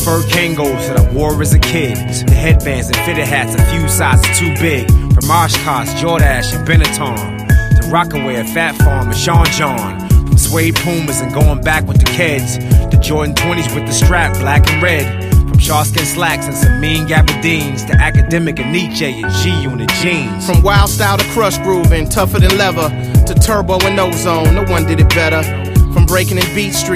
fur Kangos that I wore as a kid. The headbands and fitted hats a few sizes too big. From Oshkosh, Jordache, and Benetton. To Rockaway at Fat Farm and Sean John. From suede Pumas and going back with the kids. To Jordan 20s with the strap, black and red. From Sharskin slacks and some mean gabardines. To Academic and Nietzsche and G-Unit jeans. From wild style to crush groove and tougher than leather. To turbo and ozone, no one did it better. From breaking in Beat Street